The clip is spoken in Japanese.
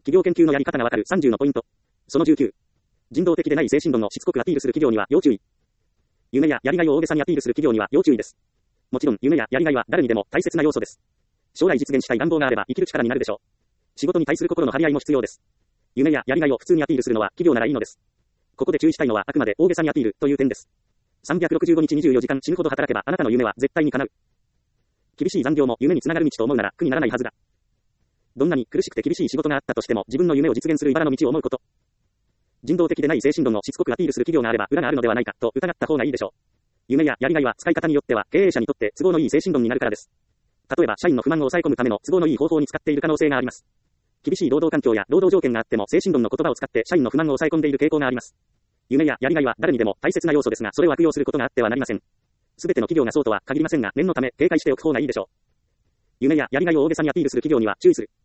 企業研究のやり方がわかる30のポイント。その19。人道的でない精神論をしつこくアピールする企業には要注意。夢ややりがいを大げさにアピールする企業には要注意です。もちろん夢ややりがいは誰にでも大切な要素です。将来実現したい願望があれば生きる力になるでしょう。仕事に対する心の張り合いも必要です。夢ややりがいを普通にアピールするのは企業ならいいのです。ここで注意したいのはあくまで大げさにアピールという点です。365日24時間死ぬほど働けばあなたの夢は絶対に叶う。厳しい残業も夢につながる道と思うなら苦にならないはずだ。どんなに苦しくて厳しい仕事があったとしても自分の夢を実現する茨の道を思うこと。人道的でない精神論をしつこくアピールする企業があれば裏があるのではないかと疑った方がいいでしょう。夢ややりがいは使い方によっては経営者にとって都合のいい精神論になるからです。例えば社員の不満を抑え込むための都合のいい方法に使っている可能性があります。厳しい労働環境や労働条件があっても精神論の言葉を使って社員の不満を抑え込んでいる傾向があります。夢ややりがいは誰にでも大切な要素ですがそれを悪用することがあってはなりません。すべての企業がそうとは限りませんが念のため警戒しておく方がいいでしょう。夢ややりがいを大げさにアピールする企業には注意する。